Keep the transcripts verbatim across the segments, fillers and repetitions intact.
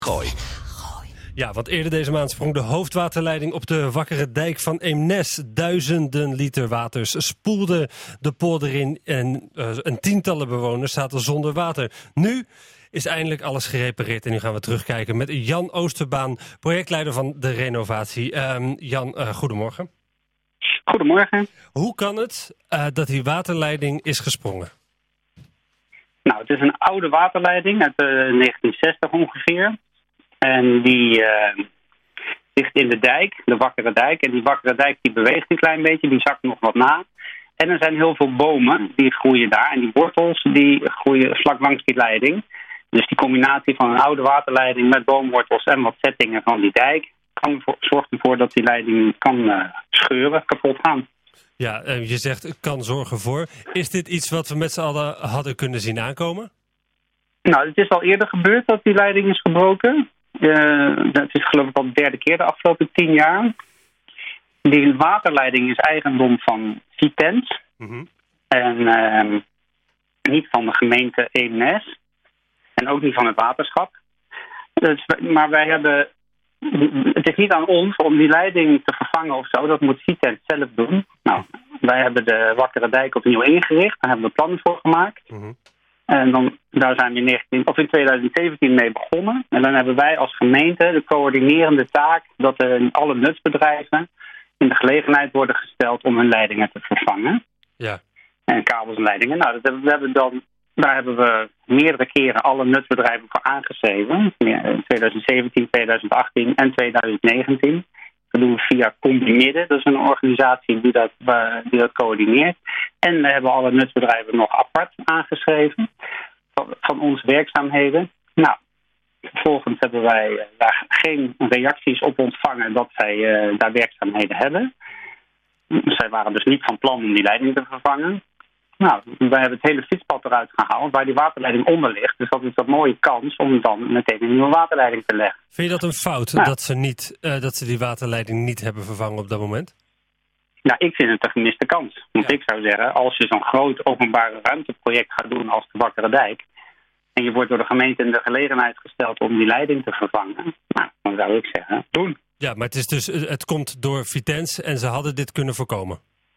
Gooi. Ja, want eerder deze maand sprong de hoofdwaterleiding op de Wakkere Dijk van Eemnes. Duizenden liter waters spoelden de polder in en, uh, en tientallen bewoners zaten zonder water. Nu is eindelijk alles gerepareerd en nu gaan we terugkijken met Jan Oosterbaan, projectleider van de renovatie. Um, Jan, uh, goedemorgen. Goedemorgen. Hoe kan het uh, dat die waterleiding is gesprongen? Nou, het is een oude waterleiding uit uh, negentien zestig ongeveer. En die uh, ligt in de dijk, de Wakkere Dijk. En die Wakkere Dijk die beweegt een klein beetje, die zakt nog wat na. En er zijn heel veel bomen die groeien daar. En die wortels die groeien vlak langs die leiding. Dus die combinatie van een oude waterleiding met boomwortels en wat zettingen van die dijk kan voor, zorgt ervoor dat die leiding kan uh, scheuren, kapot gaan. Ja, uh, je zegt kan zorgen voor. Is dit iets wat we met z'n allen hadden kunnen zien aankomen? Nou, het is al eerder gebeurd dat die leiding is gebroken. Uh, dat is geloof ik al de derde keer de afgelopen tien jaar. Die waterleiding is eigendom van Vitens. Mm-hmm. En uh, niet van de gemeente Eemnes. En ook niet van het waterschap. Dus, maar wij hebben... Het is niet aan ons om die leiding te vervangen of zo. Dat moet Vitens zelf doen. Nou, wij hebben de Wakkere Dijk opnieuw ingericht. Daar hebben we plannen voor gemaakt. Mm-hmm. En dan, daar zijn we in, negentien, of in twintig zeventien mee begonnen. En dan hebben wij als gemeente de coördinerende taak dat er alle nutsbedrijven in de gelegenheid worden gesteld om hun leidingen te vervangen. Ja. En kabels en leidingen. Nou, dat hebben, we hebben dan, daar hebben we meerdere keren alle nutsbedrijven voor aangeschreven. In twintig zeventien, twintig achttien en twintig negentien. Dat doen we via Combimidden. Dat is een organisatie die dat, uh, die dat coördineert. En we hebben alle nutsbedrijven nog apart aangeschreven van, van onze werkzaamheden. Nou, vervolgens hebben wij uh, daar geen reacties op ontvangen dat zij uh, daar werkzaamheden hebben. Zij waren dus niet van plan om die leiding te vervangen. Nou, wij hebben het hele fietspad eruit gehaald waar die waterleiding onder ligt. Dus dat is een mooie kans om dan meteen een nieuwe waterleiding te leggen. Vind je dat een fout, nou, dat, ze niet, uh, dat ze die waterleiding niet hebben vervangen op dat moment? Nou, ik vind het een gemiste kans. Want ja. Ik zou zeggen, als je zo'n groot openbare ruimteproject gaat doen als de Wakkere Dijk, en je wordt door de gemeente in de gelegenheid gesteld om die leiding te vervangen, nou, dan zou ik zeggen, doen. Ja, maar het, is dus, het komt door Vitens en ze hadden dit kunnen voorkomen.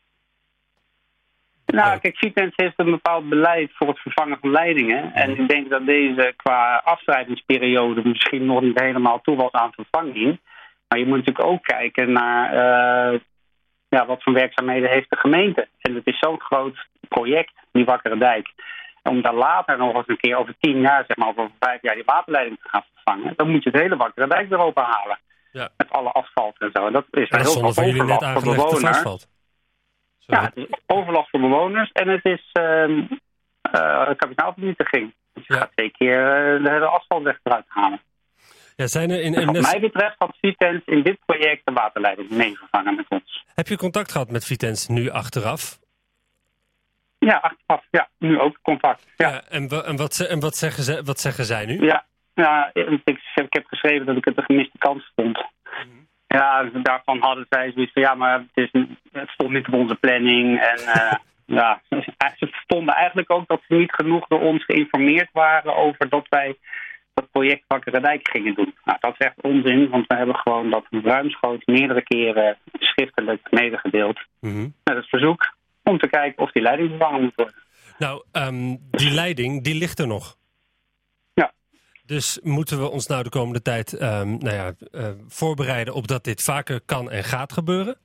Nou, kijk, Vitens heeft een bepaald beleid voor het vervangen van leidingen. En ik denk dat deze qua afschrijvingsperiode misschien nog niet helemaal toe was aan vervanging. Maar je moet natuurlijk ook kijken naar uh, ja, wat voor werkzaamheden heeft de gemeente. En het is zo'n groot project, die Wakkere Dijk. Om daar later nog eens een keer over tien jaar, zeg maar over vijf jaar, die waterleiding te gaan vervangen. Dan moet je het hele Wakkere Dijk weer openhalen. Ja. Met alle asfalt en zo. En dat is en dat heel veel overlast voor bewoners. Asfalt. Ja, het is overlast voor bewoners en het is uh, uh, kapitaalvernietiging. Dus je ja. gaat twee keer uh, de hele asfaltweg eruit halen. Ja, zijn er in, dus in wat Nes... mij betreft had Vitens in dit project de waterleiding mee vervangen met ons. Heb je contact gehad met Vitens nu achteraf? Ja, achteraf. Ja, nu ook contact. Ja. Ja, en en, wat, en wat, zeggen ze, wat zeggen zij nu? Ja, ja ik, ik heb geschreven dat ik het een gemiste kans vond. Mm-hmm. Ja, daarvan hadden zij zoiets van, ja, maar het, is, het stond niet op onze planning. En uh, ja, ze vonden eigenlijk ook dat ze niet genoeg door ons geïnformeerd waren over dat wij dat project Wakkere Dijk gingen doen. Nou, dat is echt onzin, want we hebben gewoon dat ruimschoots meerdere keren schriftelijk medegedeeld. Mm-hmm. Met het verzoek om te kijken of die leiding vervangen moet worden. Nou, um, die leiding, die ligt er nog. Dus moeten we ons nou de komende tijd um, nou ja, uh, voorbereiden op dat dit vaker kan en gaat gebeuren?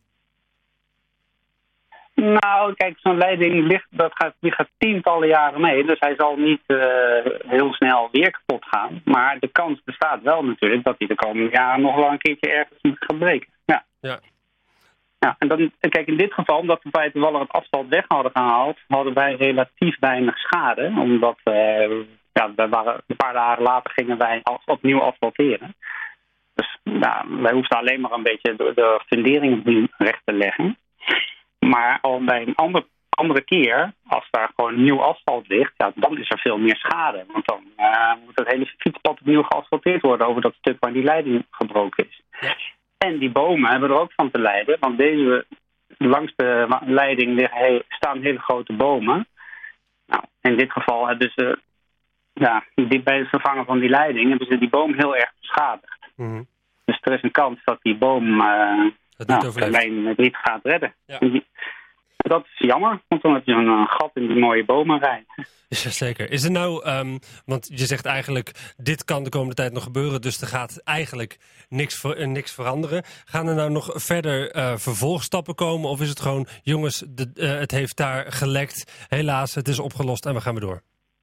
Nou, kijk, zo'n leiding ligt, dat gaat, die gaat tientallen jaren mee. Dus hij zal niet uh, heel snel weer kapot gaan. Maar de kans bestaat wel natuurlijk dat hij de komende jaren nog wel een keertje ergens moet gaan breken. Ja. Ja. Ja, en dan, kijk, in dit geval, omdat we bij toevallig het asfalt weg hadden gehaald, hadden wij relatief weinig schade. Omdat uh, ja, wij waren, een paar dagen later gingen wij opnieuw asfalteren. Dus ja, wij hoefden alleen maar een beetje de, de fundering opnieuw recht te leggen. Maar al bij een ander, andere keer, als daar gewoon nieuw asfalt ligt, ja, dan is er veel meer schade. Want dan uh, moet het hele fietspad opnieuw geasfalteerd worden over dat stuk waar die leiding gebroken is. Ja. En die bomen hebben er ook van te lijden, want deze, langs de leiding liggen, staan hele grote bomen. Nou, in dit geval hebben ze ja, die, bij het vervangen van die leiding hebben ze die boom heel erg beschadigd. Mm-hmm. Dus er is een kans dat die boom uh, Het nou, niet de lijn niet gaat redden. Ja. Die, dat is jammer, want dan heb je een uh, gat in die mooie bomenrij. Jazeker. Is er nou, um, want je zegt eigenlijk, dit kan de komende tijd nog gebeuren, dus er gaat eigenlijk niks, ver, uh, niks veranderen. Gaan er nou nog verder uh, vervolgstappen komen, of is het gewoon, jongens, de, uh, het heeft daar gelekt, helaas, het is opgelost en we gaan weer door?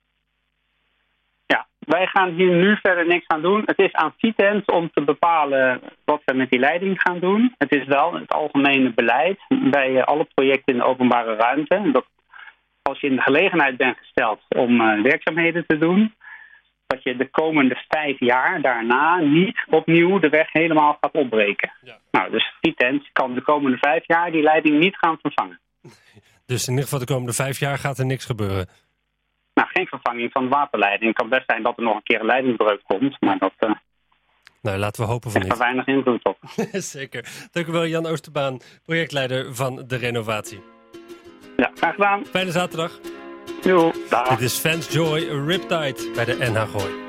Ja, wij gaan hier nu verder niks aan doen. Het is aan Vitens om te bepalen wat we met die leiding gaan doen. Het is wel het algemene beleid bij uh, alle projecten in de openbare ruimte. Dat als je in de gelegenheid bent gesteld om uh, werkzaamheden te doen, dat je de komende vijf jaar daarna niet opnieuw de weg helemaal gaat opbreken. Ja. Nou, dus Vitens kan de komende vijf jaar die leiding niet gaan vervangen. Dus in ieder geval de komende vijf jaar gaat er niks gebeuren? Nou, geen vervanging van de waterleiding. Het kan best zijn dat er nog een keer een leidingbreuk komt, maar dat uh, nou, laten we hopen van niet. Er weinig invloed op. Zeker. Dank u wel, Jan Oosterbaan, projectleider van de renovatie. Ja, graag gedaan. Fijne zaterdag. Jo, dag. Dit is Fans Joy Riptide bij de N H Gooi.